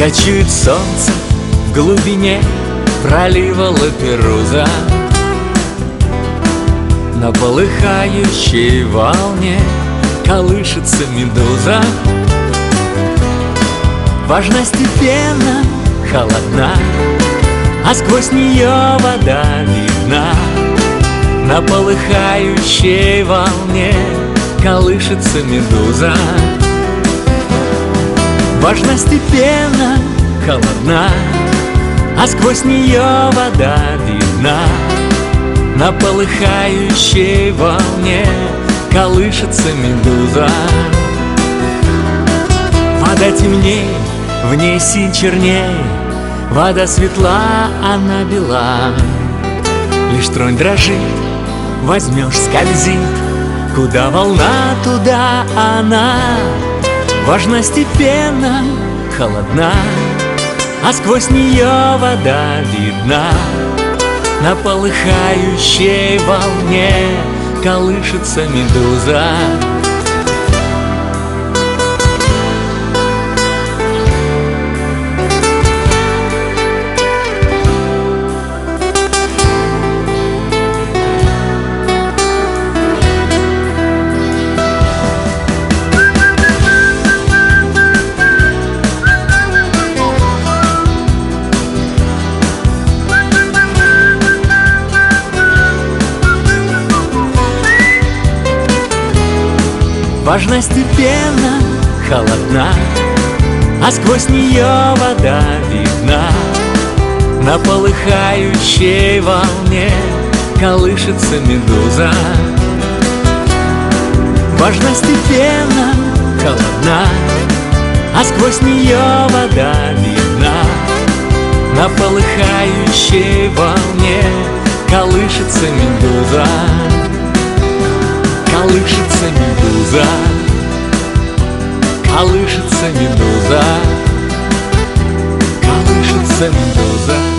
Кочует солнце в глубине пролива Лаперуза. На полыхающей волне колышется медуза. Важна степенно, холодна, а сквозь нее вода видна. На полыхающей волне колышется медуза. Важна степенно, холодна, а сквозь нее вода видна. На полыхающей волне колышется медуза. Вода темней, в ней синь черней, вода светла, она бела. Лишь тронь дрожит, возьмешь, скользит, куда волна, туда она. Важна степенно, холодна, а сквозь нее вода видна. На полыхающей волне колышется медуза. Важна степенно, холодна, а сквозь нее вода видна. На полыхающей волне колышется медуза. Важна степенно, холодна, а сквозь нее вода видна. На полыхающей волне колышется медуза. Колышется медуза, колышется медуза, колышется медуза.